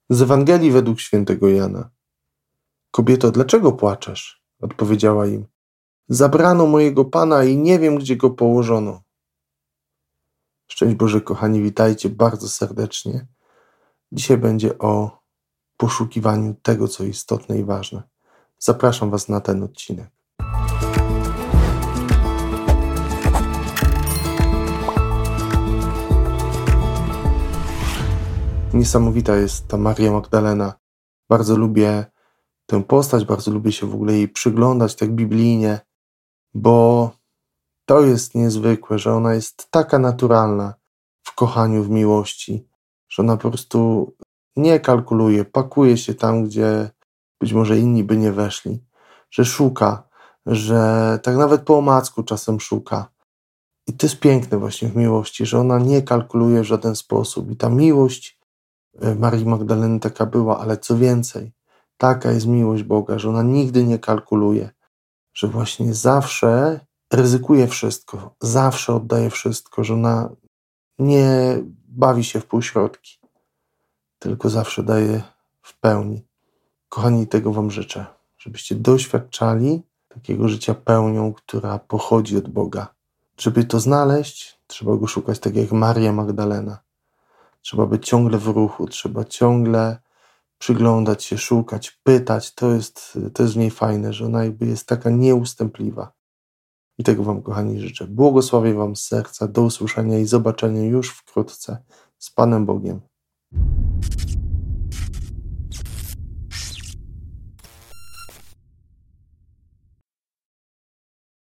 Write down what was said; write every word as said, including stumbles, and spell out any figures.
Z Ewangelii według świętego Jana. Kobieto, dlaczego płaczesz? Odpowiedziała im. Zabrano mojego Pana i nie wiem, gdzie go położono. Szczęść Boże, kochani, witajcie bardzo serdecznie. Dzisiaj będzie o poszukiwaniu tego, co istotne i ważne. Zapraszam Was na ten odcinek. Niesamowita jest ta Maria Magdalena. Bardzo lubię tę postać, bardzo lubię się w ogóle jej przyglądać tak biblijnie, bo to jest niezwykłe, że ona jest taka naturalna w kochaniu, w miłości, że ona po prostu nie kalkuluje, pakuje się tam, gdzie być może inni by nie weszli, że szuka, że tak nawet po omacku czasem szuka. I to jest piękne właśnie w miłości, że ona nie kalkuluje w żaden sposób. I ta miłość Marii Magdaleny taka była, ale co więcej, taka jest miłość Boga, że ona nigdy nie kalkuluje, że właśnie zawsze ryzykuje wszystko, zawsze oddaje wszystko, że ona nie bawi się w półśrodki, tylko zawsze daje w pełni. Kochani, tego Wam życzę, żebyście doświadczali takiego życia pełnią, która pochodzi od Boga. Żeby to znaleźć, trzeba go szukać tak jak Maria Magdalena. Trzeba być ciągle w ruchu, trzeba ciągle przyglądać się, szukać, pytać. To jest, to jest w niej fajne, że ona jakby jest taka nieustępliwa. I tego Wam, kochani, życzę. Błogosławię Wam z serca. Do usłyszenia i zobaczenia już wkrótce. Z Panem Bogiem.